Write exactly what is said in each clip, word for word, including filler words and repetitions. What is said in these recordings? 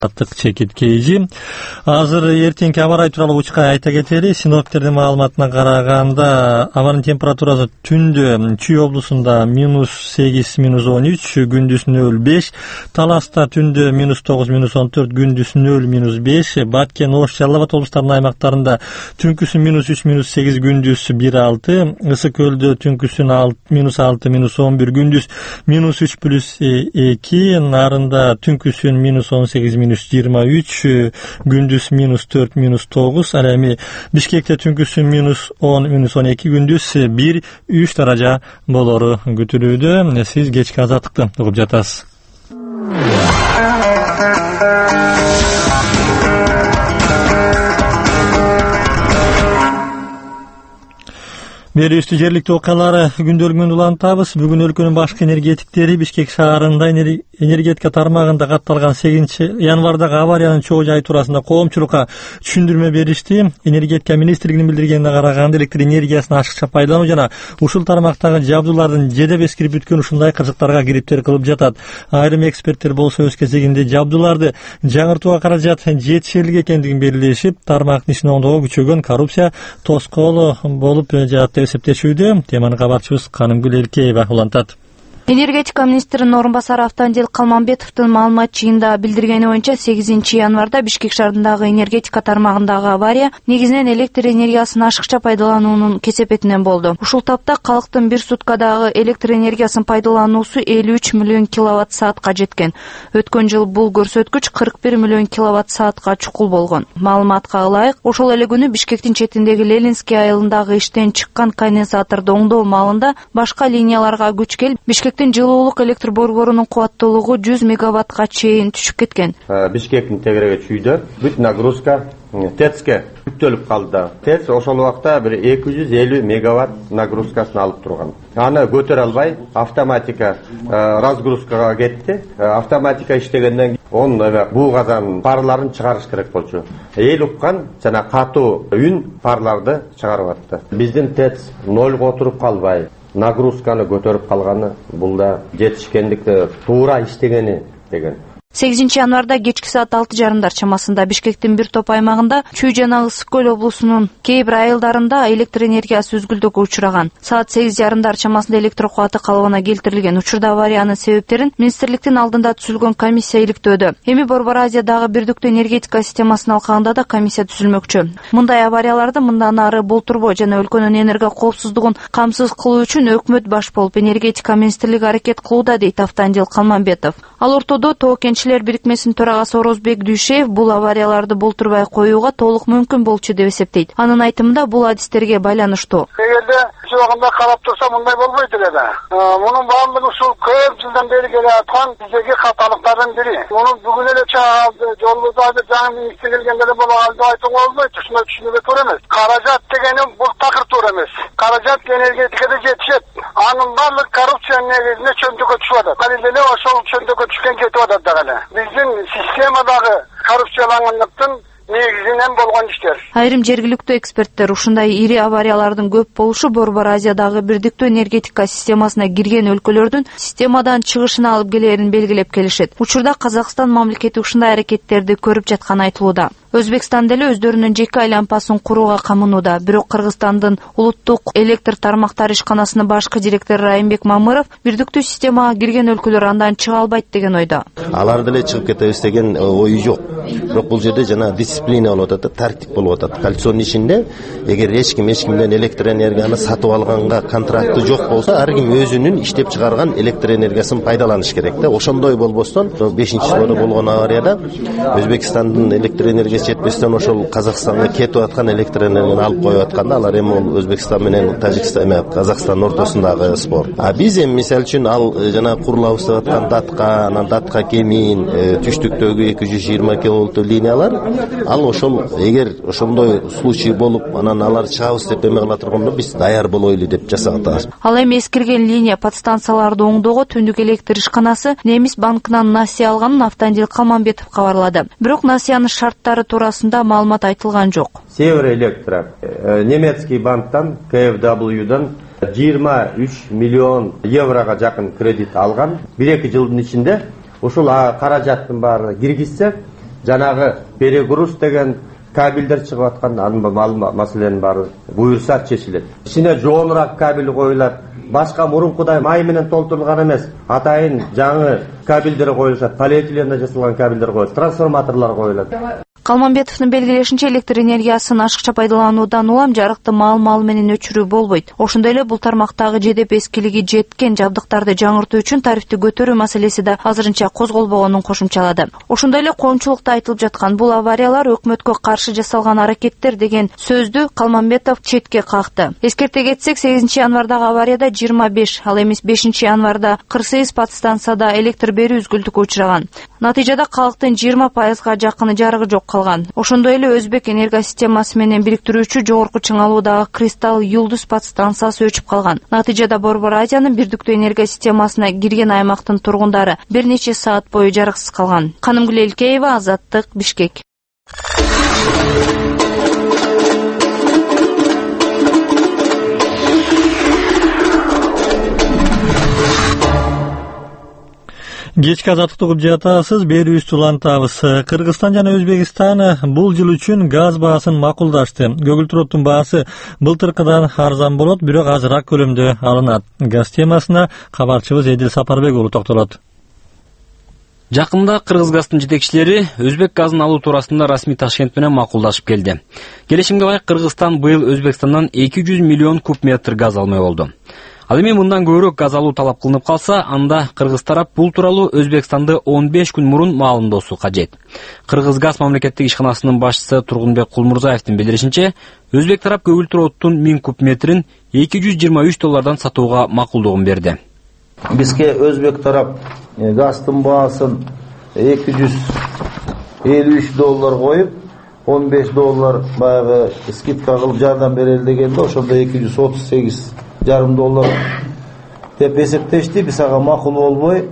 Аттык чекит кейжи. Азыр эртеңки аба ырайы тууралуу учка айта кетели. Синоптиктердин маалыматына караганда абанын температурасы түндө Чүй облусунда минус сегиз, минус он үч, күндүз нөл беш, Таласта түндө минус тогуз, минус он төрт, күндүз нөл, минус беш, Баткен, Ош, Жалал Абад облустарынын аймактарында түнкүсүн минус үч, минус сегиз, күндүз бир алты, Ысык Көлдө түнкүсүн минус алты, минус он бир, күндүз минус үч плюс эки, Нарында түнкүсүн минус он сегиз, минус жыйырма үч, күндүз минус төрт, минус тогуз, ал эми Бишкекте түнкүсүн минус он, минус он эки, күндүз бир, үч даража болору күтүлүүдө. Сиз кечки азаттыкты угуп жатасыз. Берүүбүздү жергиликтүү окуялары күндөлүгү менен улантабыз. Бүгүн өлкөнүн башкы энергетиктери Бишкек шаарында энергетика тармагында катталган сегизинчи январдагы авариянын чоо жайы туурасында коомчулукка түшүндүрмө беришти. Энергетика министрлигинин билдиргенине караганда электр энергиясын ашыкча пайдалануу жана ушул тармактагы жабдуулардын жедеп эскирип бүткөн ушундай кырсыктарга кириптер кылып жатат. Айрым эксперттер болсо өз кезегинде жабдууларды жаңыртууга каражат жетишерлик экендигин белгилешип, тармактын ишин оңдоого күчөгөн коррупция тоскоолу болуп жатты эсептешүүдө. Теманы кабарчыбыз Канымгүл Элкеева улантат. Энергетика министринин орун басары Автандил Калманбетовдун маалымат жыйында билдиргени боюнча сегизинчи январда Бишкек шаарындагы энергетика тармагындагы авария негизинен электр энергиясын ашыкча пайдалануунун кесепетинен болду. Ушул тапта калктын бир суткадагы электр энергиясын пайдалануусу элүү үч миллион киловатт саатка жеткен. Өткөн жыл бул көрсөткүч кырк бир миллион киловатт саатка чукул болгон. Маалыматка ылайык, ошол эле күнү Бишкектин четиндеги Ленинский айылындагы иштен чыккан конденсаторду оңдоо маалында башка линияларга күч келип, Бишкектин жылуулук электр борборунун кубаттуулугу жүз мегаваттка чейин түшүп кеткен. Бишкектин тегереги чүйдө бүт нагрузка ТЭЦке жүктөлүп калды. ТЭЦ ошол убакта бир эки жүз элүү мегаватт нагрузкасын алып турган. Аны көтөрө албай автоматика разгрузкага кетти. Автоматика иштегенден он буу казан парларын чыгарыш керек болчу. Эл уккан жана катуу үн парларды чыгарып атты. Биздин ТЭЦ нолго туруп калбай, нагрузканы көтөрүп калганы бул да жетишкендикти туура иштегени деген. сегизинчи январда кечки саат алты жарымдар чамасында Бишкектин бир топ аймагында Чүй жана Ысык Көл облусунун кээ бир айылдарында электр энергиясы үзгүлтүүгө учураган. Саат сегиз жарымдар чамасында электр кубаты калыбына келтирилген. Учурда авариянын себептерин министрликтин алдында түзүлгөн комиссия иликтөөдө. Эми Борбор Азиядагы бирдиктүү энергетика системасын алкагында да комиссия түзүлмөкчү. Мындай аварияларды мындан ары болтурбоо жана өлкөнүн энерго коопсуздугун камсыз кылуу үчүн өкмөт баш болуп энергетика министрлиги аракет кылууда, дейт Автандил Калманбетов. Ал ортодо Тоо Кенчилер бирикмесинин төрагасы Орозбек Дүйшеев бул аварияларды болтурбай коюуга толук мүмкүн болчу деп эсептейт. Анын айтымында бул адистерге байланыштуу. Эгерде жогунда карап турса мындай болбойт эле да. Мунун баардыгы ушул көп жылдан бери келе аткан биздеги каталыктардын бири. Муну бүгүн эле чыгарды, жолубузда жаңы министр келгенде эле болганды айтууга болбойт. Ушуну түшүнүүгө туура эмес. Каражат дегени бул такыр туура эмес. Каражат энергетикада жетишет. Анын баардык коррупциянын негизинде чөнтөккө түшүп атат. Ал эле ошол чөнтөккө түшкөн кетип атат дагы. Биздин системадагы коррупциялангандыктын негизинен болгон иштер. Айрым жергиликтүү эксперттер ушундай ири авариялардын көп болушу Борбор Азиядагы бирдиктүү энергетика системасына кирген өлкөлөрдүн системадан чыгышына алып келерин белгилеп келишет. Учурда Казакстан мамлекети ушундай аракеттерди көрүп жатканы айтылууда. Өзбекстан деле өздөрүнүн жеке айланпасын курууга камынууда. Бирок Кыргызстандын улуттук электр тармактары ишканасынын башкы директору Райымбек Мамыров бирдиктүү системага кирген өлкөлөр андан чыга албайт деген ойдо. Алар деле чыгып кетебиз деген ой жок. Бирок бул жерде жана дисциплина болуп атат, тартип болуп атат. Коалициондун ишинде эгер эч ким эч кимден электр энергияны сатып алганга контракты жок болсо, ар ким өзүнүн иштеп чыгарган электр энергиясын пайдаланыш керек да. Ошондой болбостон бешинчи жылда болгон аварияда Өзбекстандын электр энергиясы жетпестен ошол Казакстанга кетип аткан электр энергияны алып коюп атканда, алар эми ол Өзбекстан менен Тажикстан менен Казакстан ортосундагы спор. А биз эми мисалы үчүн ал жана курулабыз деп аткан датка, анан датка кемин, түштүктөгү эки жүз жыйырма киловолттуу линиялар, ал ошол эгер ошондой случай болуп, анан алар чыгабыз деп эме кыла турганда биз даяр болойлу деп жасагатабыз. Ал эми эскирген линия подстанцияларды оңдоого Түндүк электр ишканасы Немис банкынан насыя алганын Автандил Калманбетов кабарлады. Бирок насыянын шарттары туурасында маалымат айтылган жок. Север электро немецкий банктан ка эф дабл юдан жыйырма үч миллион еврого жакын кредит алган. бир эки жылдын ичинде ушул каражаттын баары киргизсе, жанагы перегруз деген кабелдер чыгып аткан, анын маселенин баары буюрса чечилет. Ичине жоонураак кабел коюлат. Башка мурункудай май менен толтурулган эмес, атайын жаңы кабелдер коюлат, полиэтиленде жасалган кабелдер коюлат, трансформаторлор коюлат. Калманбетовдун белгилешинче, электр энергиясын ашыкча пайдалануудан улам жарыкты мал-мал менен өчүрүү болбойт. Ошондой эле бул тармактагы жедеп эскилиги жеткен жабдыктарды жаңыртуу үчүн тарифти көтөрүү маселеси да азырынча козголбогонун кошумчалады. Ошондой эле коомчулукта айтылып жаткан бул авариялар өкмөткө каршы жасалган аракеттер деген сөздү Калманбетов четке какты. Эскерте кетсек, сегизинчи январдагы аварияда жыйырма беш, ал эми бешинчи январда кырк сегиз подстанцияда электр берүү үзгүлтүккө учураган. Натыйжада калктын жыйырма пайызга жакыны жарыгы жок калган. Ошондой эле Өзбек энергия системасы менен бириктирүүчү жогорку чыңалуудагы Кристалл Юлдуз подстанциясы өчүп калган. Натыйжада Борбор Азиянын бирдиктүү энергия системасына кирген аймактын тургундары бир нече саат бою жарыксыз калган. Канымгүл Элкеева, Азаттык, Бишкек. Кечки азаттыкты угуп жатасыз, берүүбүздү улантабыз. Кыргызстан жана Өзбекстан бул жыл үчүн газ баасын макулдашты. Көгүлтүр оттун баасы былтыркыдан арзан болот, бирок азыраак көлөмдө алынат. Газ темасына кабарчыбыз Эдил Сапарбек уулу токтолот. Жакында Кыргызгастын жетекчилери Өзбек газын алуу туурасында расмий Ташкент менен макулдашып келди. Келишимге ылайык Кыргызстан быйыл Өзбекстандан эки жүз миллион куб метр газ алмай болду. Ал эми мындан көбүрөөк газ алуу талап кылынып калса, анда Кыргыз тарап бул тууралуу Өзбекстанды он беш күн мурун маалымдоосу кажет. Кыргызгаз мамлекеттик ишканасынын башчысы Тургунбек Кулмурзаевдин билдиришинче, Өзбек тарап көгүлтүр оттун миң куб метрин эки жүз жыйырма үч доллардан сатууга макулдугун берди. Бизге Өзбек тарап газдын баасын эки жүз элүү үч доллар коюп, он беш доллар баягы скидка кылып жардам берели дегенде, ошондо эки жүз отуз сегиз жарым доллар деп эсептешти. Биз ага макул болбой,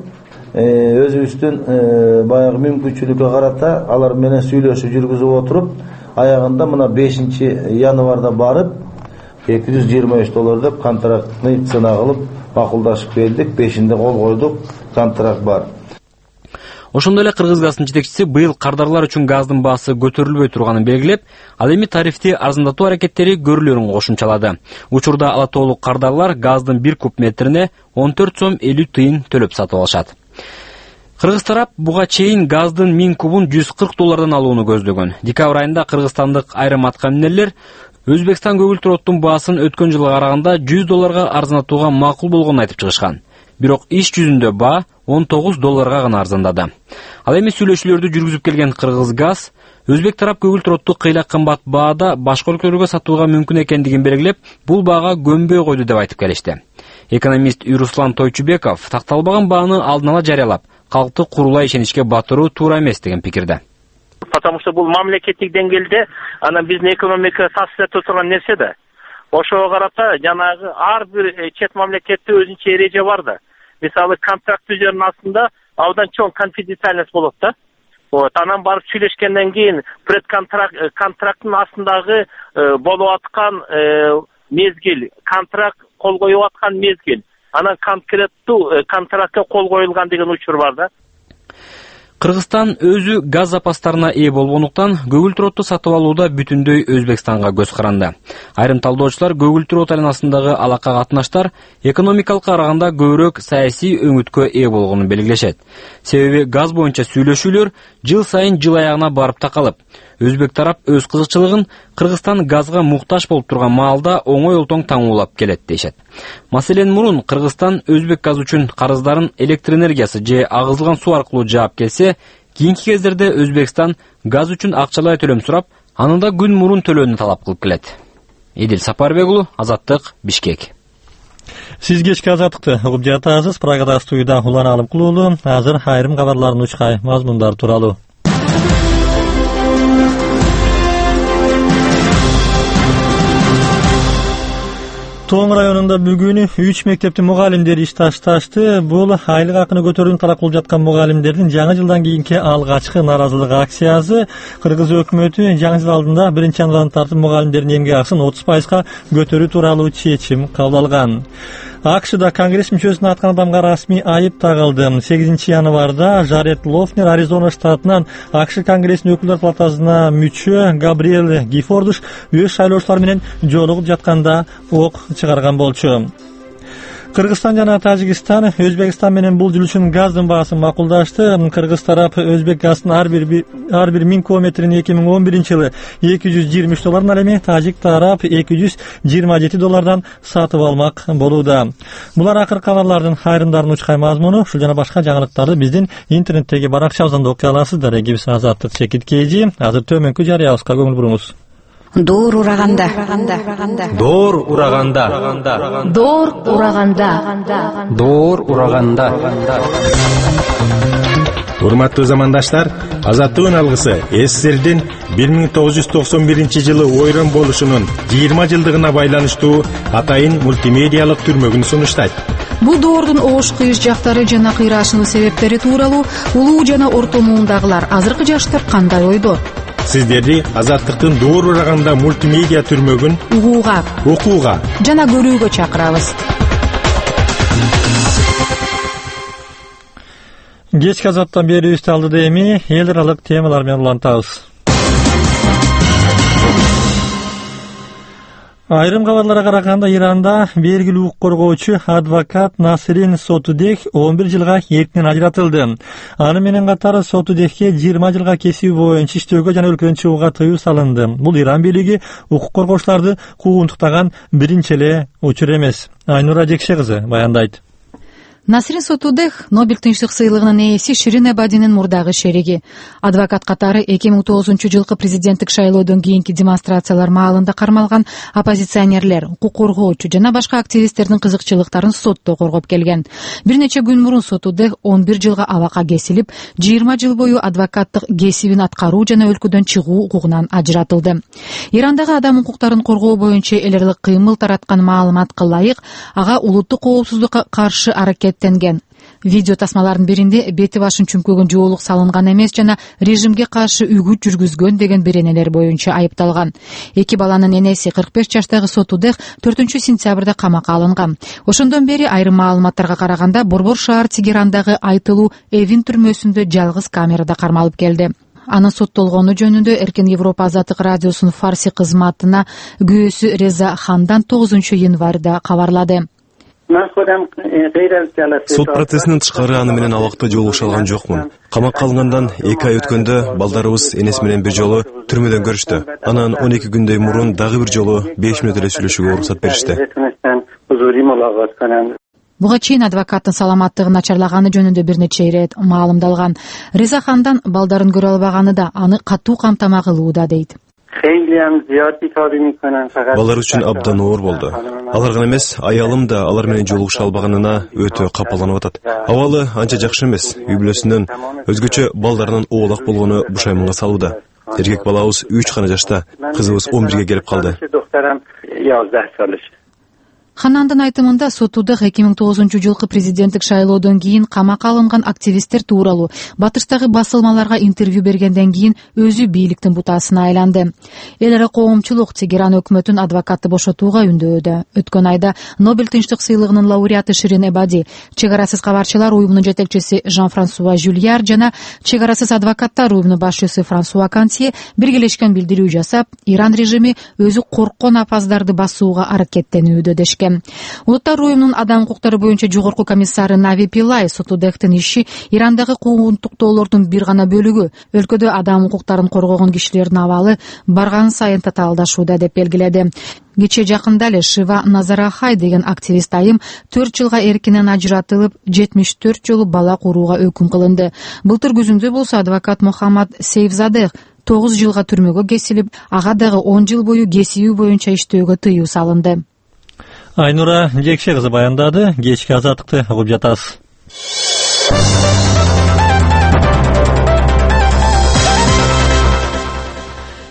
өзүбүздүн баягы мүмкүнчүлүккө карата алар менен сүйлөшүү жүргүзүп отуруп, аягында мына бешинчи январда барып эки жүз жыйырма үч доллар деп контрактны цена кылып макулдашып келдик. бешинде кол койдук, контракт бар. Ошондой эле Кыргызгастын жетекчиси быйыл кардарлар үчүн газдын баасы көтөрүлбөй турганын белгилеп, ал эми тарифти арзандатуу аракеттери көрүлөрүн кошумчалады. Учурда ала тоолук кардарлар газдын бир куб метрине он төрт сом элүү тыйын төлөп сатып алышат. Кыргыз тарап буга чейин газдын миң кубун жүз кырк доллардан алууну көздөгөн. Декабрь айында кыргызстандык айрым аткаминерлер Өзбекстан көгүлтүр оттун баасын өткөн жылга караганда жүз долларга арзандатууга макул болгонун айтып чыгышкан. Бирок иш жүзүндө баа он тогуз долларга гана арзандады. Ал эми сүйлөшүүлөрдү жүргүзүп келген Кыргызгаз Өзбек тарап көгүлтүр отту кыйла кымбат баада башка өлкөлөргө сатууга мүмкүн экендигин белгилеп, бул баага көнбөй койду деп айтып келишти. Экономист Руслан Тойчубеков такталбаган бааны алдын ала жарыялап, калкты курулай ишеничке батыруу туура эмес деген пикирде. Потому что бул мамлекеттик деңгээлде анан биздин экономика таасир этип турган нерсе да. Ошого карата жанагы ар бир чет мамлекетте өзүнчө эреже бар да. Мисалы контракт түзөрүнүн астында абдан чоң конфиденциальность болот да. Вот, анан барып сүйлөшкөндөн кийин предконтракт контракттын астындагы болуп аткан мезгил, контракт кол коюп аткан мезгил, анан конкреттүү контрактка кол коюлган деген учур бар да. Кыргызстан өзү газ запастарына ээ болгондуктан көгүлтүр отту сатып алууда бүтүндөй Өзбекстанга көз каранды. Айрым талдоочулар көгүлтүр от айланасындагы алака катнаштар экономикалык караганда көбүрөөк саясий өңүткө ээ болгонун белгилешет. Себеби газ боюнча сүйлөшүүлөр жыл сайын жыл аягына барып такалып, Өзбек тарап өз кызыкчылыгын Кыргызстан газга муктаж болуп турган маалда оңой олтоң таңуулап келет дешет. Маселен мурун Кыргызстан Өзбек газ үчүн карыздарын электр энергиясы же агызылган суу аркылуу жаап келсе, кийинки кездерде Өзбекстан газ үчүн акчалай төлөм сурап, анын да күн мурун төлөөнү талап кылып келет. Эдил Сапарбек уулу, Азаттык, Бишкек. Сиз кечки азаттыкты угуп жатасыз. Прагада студияда Улан Алымкул уулу. Азыр айрым кабарлардын учкай мазмундары тууралуу. Тоң районунда бүгүн үч мектептин мугалимдери иш ташташты. Бул айлык акыны көтөрүүнү талап кылып жаткан мугалимдердин жаңы жылдан кийинки алгачкы наразылык акциясы. Кыргыз өкмөтү жаңы жыл алдында биринчи январдан тартып мугалимдердин эмгек акысын отуз пайызга көтөрүү тууралуу чечим кабыл алган. акшда конгресс мүчөсүнө аткан адамга расмий айып тагылды. сегизинчи январда Жарет Лофнер Аризона штатынан акш конгрессинин өкүлдөр палатасына мүчө Габриэль Гифордуш өз шайлоочулары менен жолугуп жатканда ок чыгарган болчу. Кыргызстан жана Тажикстан Өзбекстан менен бул жыл үчүн газдын баасын макулдашты. Кыргыз тарап Өзбек газдын ар бир ар бир миң кубометрин эки миң он биринчи жылы эки жүз жыйырма үч доллардан, ал эми Тажик тарап эки жүз жыйырма жети доллардан сатып алмак болууда. Булар акыркы кабарлардын айрымдарынын учкай мазмуну. Ушул жана башка жаңылыктарды биздин интернеттеги баракчабыздан да окуй аласыздар. Эгибиз Азаттык Чекит Кежи. Азыр төмөнкү жарыябызга көңүл буруңуз. Доор ураганда. Доор ураганда. Доор ураганда. Доор ураганда. Урматтуу замандаштар, Азаттыгын алгысы СССРдин бир миң тогуз жүз токсон биринчи жылы ойрон болушунун жыйырма жылдыгына байланыштуу атайын мультимедиалык түрмөгүн сунуштайт. Бул доордун оош кыйыш жактары жана кыйраашынын себептери тууралуу улуу жана орто муундагылар азыркы жаштар кандай ойдо? Сиздерди Азаттыктын Доор ураганда мультимедиа түрмөгүн угууга, окууга жана көрүүгө чакырабыз. Кечки Азаттан берүүбүздү алдыда эми эл аралык темалар менен улантабыз. Айрым кабарларга караганда Иранда белгилүү укук коргоочу адвокат Насрин Сотудех он бир жылга эркинен ажыратылды. Аны менен катары Сотудехке жыйырма жылга кесиби боюнча иштөөгө жана өлкөдөн чыгууга тыюу салынды. Бул Иран бийлиги укук коргоочуларды куугунтуктаган биринчи эле учур эмес. Айнура Жекше кызы баяндайт. Насрин Сотудех Нобель тынчтык сыйлыгынын ээси Ширин Эбадинин мурдагы шериги. Адвокат катары эки миң тогузунчу жылкы президенттик шайлоодон кийинки демонстрациялар маалында кармалган оппозиционерлер, укук коргоочу жана башка активисттердин кызыкчылыктарын сотто коргоп келген. Бир нече күн мурун Сотудех он бир жылга абакка кесилип, жыйырма жыл бою адвокаттык кесибин аткаруу жана өлкөдөн чыгуу укугунан ажыратылды. Ирандагы адам укуктарын коргоо боюнча эл аралык кыймыл тараткан маалыматка ылайык, ага улуттук коопсуздукка каршы аракет Видео тасмалардын биринде бети башын чүмкөгөн жоолук салынган эмес жана режимге каршы үгүт жүргүзгөн деген беренелер боюнча айыпталган. Эки баланын энеси кырк беш жаштагы Сотудех төртүнчү сентябрда камакка алынган. Ошондон бери айрым маалыматтарга караганда Борбор шаар Тегерандагы айтылуу Эвин түрмөсүндө жалгыз камерада кармалып келди. Анын соттолгону жөнүндө Эркен Европа Азаттык радиосунун фарси кызматына күйөөсү Реза Хандан тогузунчу январда кабарлады. Сот процессинин тышкары аны менен абакта жолугуша алган жокмун. Камакка алынгандан эки ай өткөндө балдарыбыз энеси менен бир жолу түрмөдөн көрүштү. Анан он эки күндөй мурун дагы бир жолу беш мүнөт эле сүйлөшүүгө уруксат беришти. Буга чейин адвокаттын саламаттыгы начарлаганы жөнүндө бир нече ирет маалымдалган. Реза Хандан балдарын көрө албаганы да аны катуу камтама кылууда дейт. Балар үчүн абдан оор болду. Алар гана эмес, аялым да алар менен жолугуша албаганына өтө капаланып атат. Абалы анча жакшы эмес. Үй бүлөсүнөн өзгөчө балдарынын оолак болгону бушайманга салууда. Эркек балабыз үч гана жашта, кызыбыз он бирге келип калды. Ханандын айтымында Сотудех эки миң тогузунчу жылкы президенттик шайлоодон кийин камакка алынган активисттер тууралуу батыштагы басылмаларга интервью бергенден кийин өзү бийликтин бутасына айланды. Эл ара коомчулук Тегеран өкмөтүн адвокатты бошотууга үндөөдө. Өткөн айда Нобель тынчтык сыйлыгынын лауреаты Ширин Эбади, Чек арасыз кабарчылар уюмунун жетекчиси Жан-Франсуа Жюльяр жана Чек арасыз адвокаттар уюмунун башчысы Франсуа Кантье биргелешкен билдирүү жасап, Иран режими өзү корккон апаздарды басууга аракеттенүүдө дешкен. Улуттар уюмунун адам укуктары боюнча жогорку комиссары Нави Пилай Сотудехтин иши Ирандагы куугунтуктоолордун бир гана бөлүгү, өлкөдө адам укуктарын коргогон кишилердин абалы барган сайын татаалдашууда деп белгиледи. Кече жакында эле Шива Назарахай деген активист айым төрт жылга эркинен ажыратылып, жетимиш төрт жолу бала курууга өкүм кылынды. Былтыр күзүндө болсо адвокат Мухаммад Сейфзадех тогуз жылга түрмөгө кесилип, ага дагы он жыл бою кесиби боюнча иштөөгө тыюу салынды. Айнура Жекше кызы баяндады. Кечки Азаттыкты угуп жатасыз.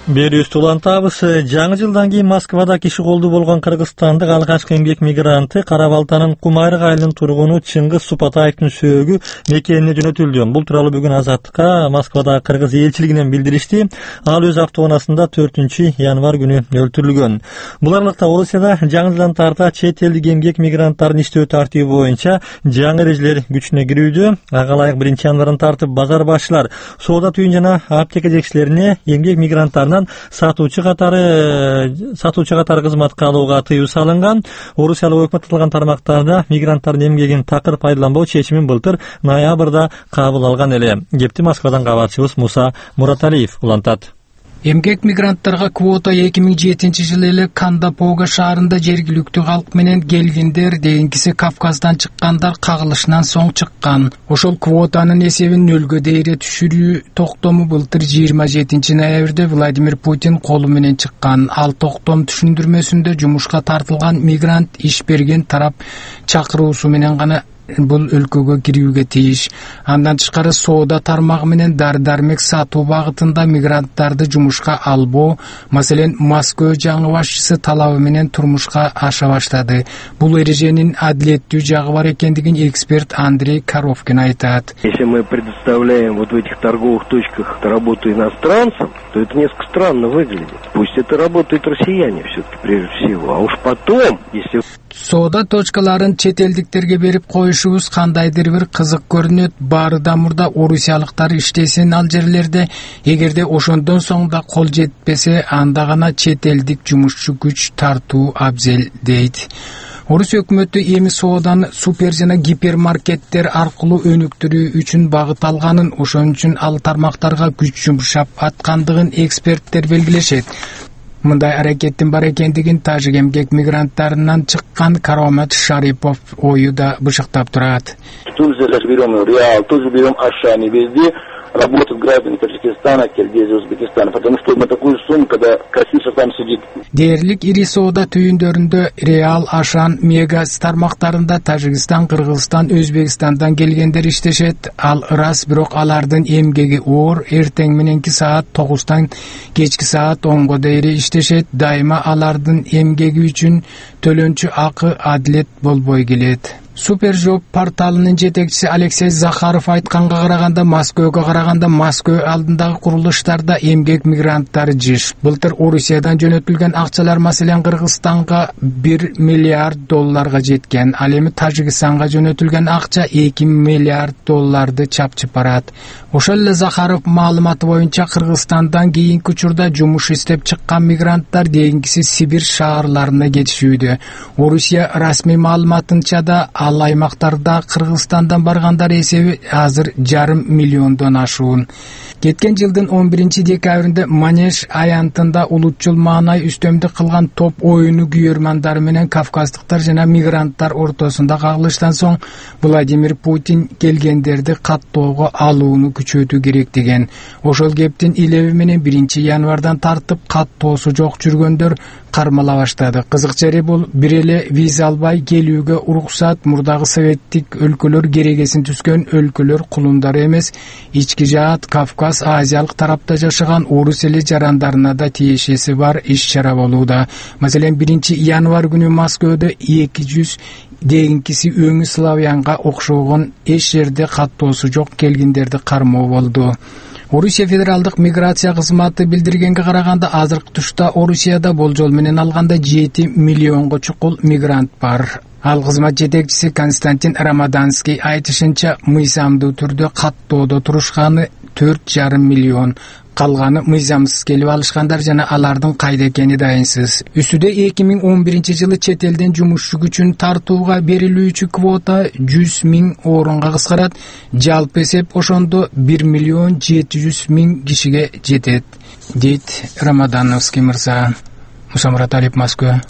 Берүүбүздү улантабыз. Жаңы жылдан кийин Москвада киши колдуу болгон кыргызстандык алгачкы эмгек мигранты Кара Балтанын Кумайрык айылынын тургуну Чыңгыз Супатаевдин сөөгү мекенине жөнөтүлдү. Бул тууралуу бүгүн Азаттыкка Москвадагы кыргыз элчилигинен билдиришти. Ал өз автоунаасында төртүнчү январь күнү өлтүрүлгөн. Бул аралыкта Орусияда жаңы жылдан тарта чет элдик эмгек мигранттарын иштөө тартиби боюнча жаңы эрежелер күчүнө кирүүдө. Ага ылайык биринчи январдан тартып базар башчылар, соода түйүн жана аптека жетекчилерине эмгек мигранттарынан сатуучу катары сатуучу катары кызматка алууга тыюу салынган. Орусиялык өкмөт аталган тармактарда мигранттардын эмгегин такыр пайдаланбоо чечимин былтыр ноябрда кабыл алган эле. Кепти Москвадан кабарчыбыз Муса Мураталиев улантат. Эмгек мигранттарга квота эки миң жетинчи жылы эле Кандапога шаарында жергиликтүү калк менен келгендер, дейинкиси Кавказдан чыккандар кагылышынан соң чыккан. Ошол квотанын эсебин нөлгө дейре түшүрүү токтому былтыр жыйырма жетинчи ноябрда Владимир Путин колу менен чыккан. Ал токтом түшүндүрмөсүндө жумушка тартылган мигрант иш берген тарап чакыруусу менен гана бул өлкөгө кирүүгө тийиш. Андан тышкары соода тармагы менен дар-дармек сатуу багытында мигранттарды жумушка албоо, маселен, Москва жаңы башчысы талабы менен турмушка аша баштады. Бул эреженин адилеттүү жагы бар экендигин эксперт Андрей Коровкин айтат. Если мы предоставляем вот в этих торговых точках работу иностранцам, то это несколько странно выглядит. Пусть это работают россияне все-таки прежде всего, а уж потом, если... Соода точкаларын чет элдиктерге берип коюшубуз кандайдыр бир кызык көрүнөт. Баарыдан мурда орусиялыктар иштесин ал жерлерде. Эгерде ошондон соң да кол жетпесе, анда гана чет элдик жумушчу күч тартуу абзел дейт. Орус өкмөтү эми сооданы супер жана гипермаркеттер аркылуу өнүктүрүү үчүн багыт алганын, ошон үчүн ал тармактарга күч жумшап аткандыгын эксперттер белгилешет. Мындай аракеттин бар экендигин тажик эмгек мигранттарынан чыккан Каромат Шарипов ою да бышыктап турат. Тут же берем Реал, тут же берем Ашани, везде работают граждане Таджикистана, Киргизии, Узбекистана, потому что на такую сумму, когда кассирша там сидит. Дээрлик ири соода түйүндөрүндө Реал, Ашан, Мегас тармактарында Тажикстан, Кыргызстан, Өзбекстандан келгендер иштешет. Ал ырас, бирок алардын эмгеги оор, эртең мененки саат тогуздан кечки саат онго дейре иштешет. Дайыма алардын эмгеги үчүн төлөнчү акы адилет болбой келет. Супержоп порталынын жетекчиси Алексей Захаров айтканга караганда, Москвага караганда Москва алдындагы курулуштарда эмгек мигранттары жиш. Былтыр Орусиядан жөнөтүлгөн акчалар маселен Кыргызстанга бир миллиард долларга жеткен. Ал эми Тажикстанга жөнөтүлгөн акча эки миллиард долларды чапчып барат. Ошол эле Захаров маалыматы боюнча Кыргызстандан кийинки учурда жумуш издеп чыккан мигранттар дейинкиси Сибирь шаарларына кетишүүдө. Орусия расмий маалыматынча да ал аймактарда Кыргызстандан баргандар эсеби азыр жарым миллиондон ашуун. Кеткен жылдын он биринчи декабрында Манеж аянтында улутчул маанай үстөмдүк кылган топ оюну күйөрмандары менен кавказдыктар жана мигранттар ортосунда кагылыштан соң Владимир Путин келгендерди каттоого алууну күчөтүү керек деген. Ошол кептин илеби менен биринчи январдан тартып каттоосу жок жүргөндөр кармала баштады. Кызык жери бул бир эле виза албай келүүгө уруксат мурдагы советтик өлкөлөр керегесин түскөн өлкөлөр кулундары эмес, ички жаат Кавказ, Азиялык тарапта жашаган орус эли жарандарына да тиешеси бар иш-чара болууда. Маселен, биринчи январь күнү Москвада эки жүз дейинкиси өңү славянга окшогон эч жерде каттоосу жок келгендерди кармоо болду. Орусия федералдык миграция кызматы билдиргенге караганда, азыркы тушта Орусияда болжол менен алганда жети миллионго чукул мигрант бар. Ал кызмат жетекчиси Константин Рамаданский айтышынча, мыйзамдуу түрдө каттоодо турушканы төрт жарым миллион. Калганы мыйзамсыз келип алышкандар жана алардын кайда экени дайынсыз. Үстүдө эки миң он биринчи жылы чет элден жумушчу күчүн тартууга берилүүчү квота жүз миң орунга кыскарат. Жалпы эсеп ошондо бир миллион жети жүз миң кишиге жетет, дейт Рамадановский мырза. Муса Мураталиев, Москва.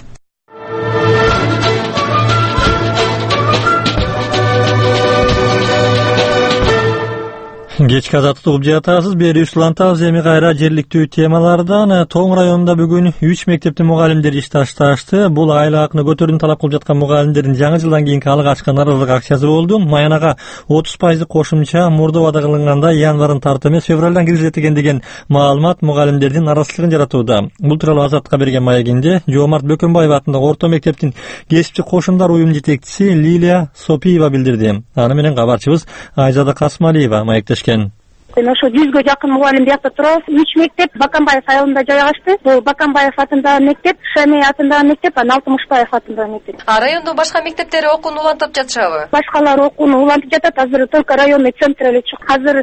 Кечки азаттык угуп жатасыз. Бери улантабыз эми кайра жергиликтүү темалардан. Тоң районунда бүгүн үч мектептин мугалимдери иш ташташты. Бул айлык акыны көтөрүүнү талап кылып жаткан мугалимдердин жаңы жылдан кийинки алгачкы нааразылык акциясы болду. Маянага отуз пайыздык кошумча мурда убада кылынганда январдан тартып эмес февралдан киргизилет экен деген маалымат мугалимдердин наразычылыгын жаратууда. Бул тууралуу Азаттыкка берген маегинде Жоомарт Бөкөнбаев атындагы орто мектептин кесипчи кошундар уюм жетекчиси Лилия Сопиева билдирди. Аны менен кабарчыбыз Айзада Касмалиева маектешкен. Ошо жүзгө жакын мугалим биякта турабыз. Үч мектеп Баканбаев айылында жайгашты. Бул Баканбаев атындагы мектеп, Шамей атындагы мектеп, анан Алтымышбаев атындагы мектеп. А райондун башка мектептери окууну улантып жатышабы? Башкалар окууну улантып жатат. Азыр только районный центр эле чык. Азыр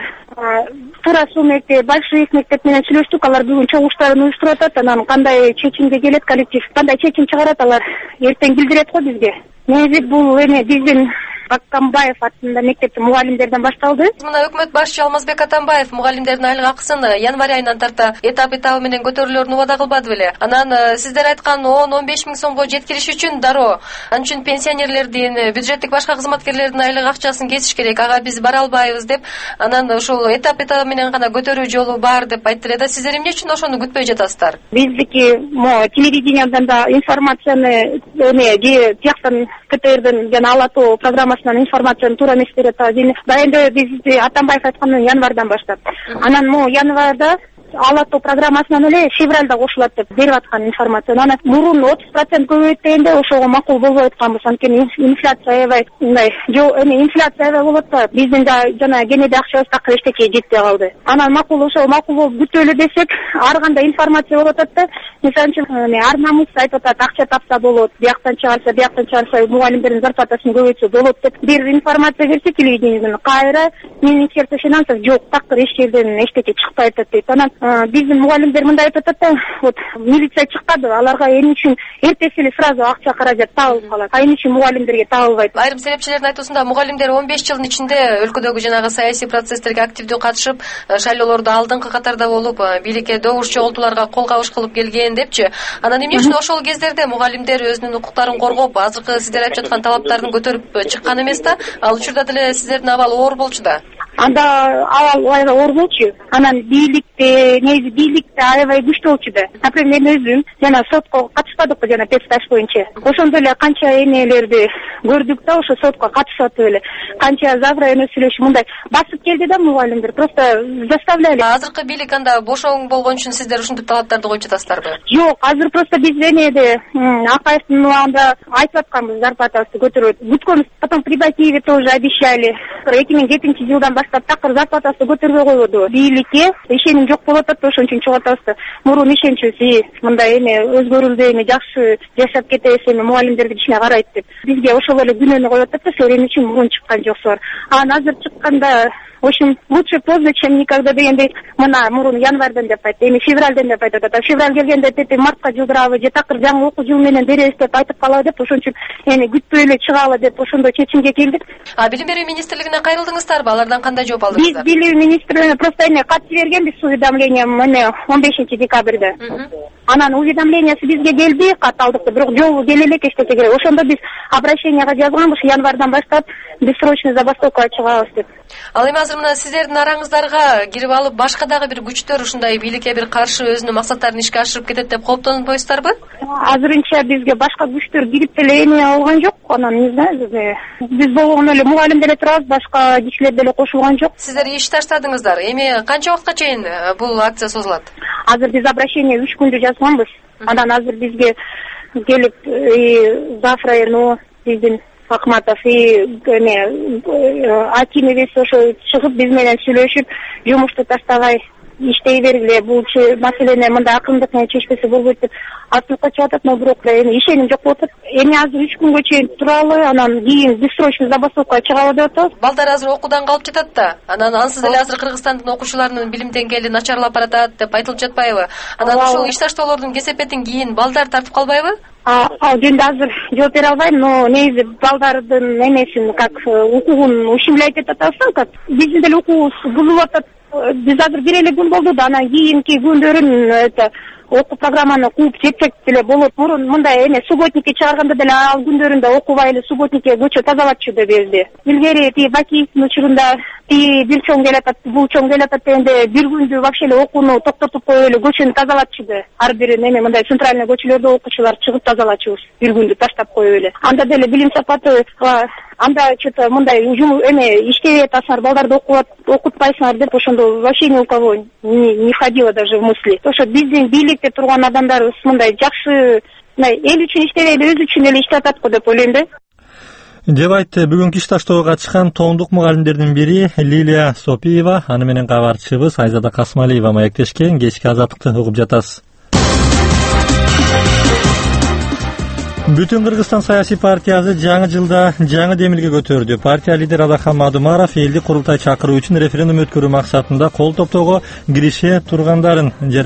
Тура Суу мектеп, Большевик мектеп менен сүйлөштүк. Алар бүгүн чогуштарын уюштуруп атат. Анан кандай чечимге келет коллектив, кандай чечим чыгарат алар эртең билдирет го бизге. Негизи бул эми биздин Баканбаев атында мектептин мугалимдерден башталды. Мына өкмөт башчы Алмазбек Атамбаев мугалимдердин айлык акысын январь айынан тарта этап этабы менен көтөрүлөрүн убада кылбады беле. Анан сиздер айткан он он беш миң сомго жеткириш үчүн дароо ал үчүн пенсионерлердин, бюджеттик башка кызматкерлердин айлык акчасын кесиш керек. Ага биз бара албайбыз деп, анан ошол этап этабы менен гана көтөрүү жолу бар деп айтты эле да. Сиздер эмне үчүн ошону күтпөй жатасыздар? Биздики мо телевидениядан да информацияны эме тияктан КТРдин жана Ала Тоо программасынан информацияны туура эмес берет. Да эми биз Атамбаев айтканы январдан баштап. Анан мо январда Ала Тоо программасынан эле февралда кошулат деп берип аткан информацияны. Анан мурун отуз процент көбөйт дегенде ошого макул болбой атканбыз. Анткени инфляция аябай мындай жок эми инфляция аябай болот да. Биздин да жана кенеде акчабыз такыр эчтеке жетпей калды. Анан макул ошо макул болуп күтөлү десек, ар кандай информация болуп атат да. Мисалы үчүн Арнамус айтып атат, акча тапса болот, бияктан чыгарса, бияктан чыгарса мугалимдердин зарплатасын көбөйтсө болот деп бир информация берсе телевидениеден, кайра Министерство финансов жок, такыр эч жерден эчтеке чыкпай атат дейт. Анан биздин мугалимдер мындай айтып атат да, вот милиция чыккады, аларга эмне үчүн эртеси эле сразу акча каражат табылып калат. А эмне үчүн мугалимдерге табылбайт? Айрым серепчилердин айтуусунда мугалимдер он беш жылдын ичинде өлкөдөгү жанагы саясий процесстерге активдүү катышып, шайлоолордо алдыңкы катарда болуп, бийликке добуш чогултууларга кол кабыш кылып келген депчи. Анан эмне үчүн ошол кездерде мугалимдер өзүнүн укуктарын коргоп, азыркы сиздер айтып жаткан талаптарын көтөрүп чыккан эмес да? Ал учурда деле сиздердин абал оор болчу да. Анда абал аябай оор болчу. Анан бийликте, негизи бийликте аябай күчтүү болчу да. Например, мен өзүм жана сотко катышпадыкпы жана пецташ боюнча. Ошондо эле канча эмелерди көрдүк да, ошо сотко катышып эле. Канча завра эме сүйлөшүп мындай басып келди да мугалимдер, просто заставляли. Азыркы бийлик анда бошоң болгон үчүн сиздер ушинтип талаптарды коюп жатасыздарбы? Жок, азыр просто биз эмеде Акаевдин убагында айтып атканбыз, зарплатабызды көтөрөт. Бүткөнбүз, потом при Батиеве тоже обещали. эки миң жетинчи жылдан баштап такыр зарплатасы көтөрбөй койбоду. Бийликке ишеним жок болуп атат, ошон үчүн чыгып атабыз. Мурун ишенчүсү мындай эме өзгөрүлдү, эме жакшы жашап кетебиз, эме мугалимдердин ишине карайт деп. Бизге ошол эле күнөөнү коюп атат да, силер эмне үчүн мурун чыккан жоксуңар. Анан азыр чыкканда в общем, лучше поздно, чем никогда дегендей, мына мурун январдан деп айтты, эми февралдан деп айтып атат. Февраль келгенде тете мартка жылдырабы, же такыр жаңы окуу жыл менен беребиз деп айтып калабы деп, ошон үчүн эми күтпөй эле чыгалы деп ошондой чечимге келдик. А билим берүү министрлигине кайрылдыңыздарбы? Алардан кандай жооп алдыңыздар? Биз билим министрлигине просто эми кат жибергенбиз уведомление эме он бешинчи декабрда. Анан уведомлениясы бизге келди, кат алдык, бирок жообу келе элек эчтеке керек. Ошондо биз обращенияга жазганбыз, январдан баштап бессрочный забастовкага чыгабыз деп. Ал эми азыр мына сиздердин араңыздарга кирип алып, башка дагы бир күчтөр ушундай бийликке бир каршы өзүнүн максаттарын ишке ашырып кетет деп кооптонбойсуздарбы? Азырынча бизге башка күчтөр кирип деле эме алган жок. Анан не знаю, биз болгон эле мугалим деле турабыз, башка кишилер деле кошулган жок. Сиздер иш таштадыңыздар. Эми канча убакытка чейин бул акция созулат? Азыр биз обращение үч күндү жазганбыз. Анан азыр бизге келип завтра ну биздин Акматов и эме Акимович ошо чыгып биз менен сүйлөшүп, жумушту таштабай иштей бергиле, бул маселени мындай акырындык менен чечпесе болбойт деп артыкка чыгып атат, но бирок эми ишеним жок болуп атат. Эми азыр үч күнгө чейин туралы, анан кийин бессрочный забастовкага чыгалы деп атабыз. Балдар азыр окуудан калып жатат да. Анан ансыз эле азыр Кыргызстандын окуучуларынын билим деңгээли начарлап баратат деп айтылып жатпайбы? Анан ушул иш таштоолордун кесепетин кийин балдар тартып калбайбы? А, ал жөнүндө азыр жооп бере албайм, но негизи балдардын эмесин как укугун ущемлять этип атабыз, как биздин деле укугубуз бузулуп атат. Биз азыр бир эле күн болду да, анан кийинки күндөрүн это окуу программаны кууп жетсек деле болот. Мурун мындай эме субботникке чыгарганда деле ал күндөрүндө окубай эле субботникке көчө тазалатчу деп элди. Илгери тиги Бакиевдин учурунда тиги бир чоң келатат, бул чоң келатат дегенде бир күндү вообще эле окууну токтотуп коюп эле көчөнү тазалатчу да. Ар бир эме мындай центральный көчөлөрдө окуучулар чыгып тазалачубыз. Бир күндү таштап коюп эле. Анда деле билим сапаты анда что-то мындай эме иштебей атасыңар, балдарды окутпайсыңар деп ошондо вообще ни у кого не, не ходило даже в мысли. Ошо биздин бийликте турган адамдарыбыз мындай жакшы мындай эл үчүн иштебей эле өз үчүн эле иштеп атат го деп ойлойм да. деп айтты бүгүнкү иш таштоого катышкан тоомдук мугалимдердин бири Лилия Сопиева. Аны менен кабарчыбыз Айзада Касмалиева маектешкен. Кечки азаттыкты угуп жатасыз. Бүтүн Кыргызстан саясий партиясы жаңы жылда жаңы демилге көтөрдү. Партия лидери Алахан Мадумаров элди курултай чакыруу үчүн референдум өткөрүү максатында кол топтоого киреше тургандарын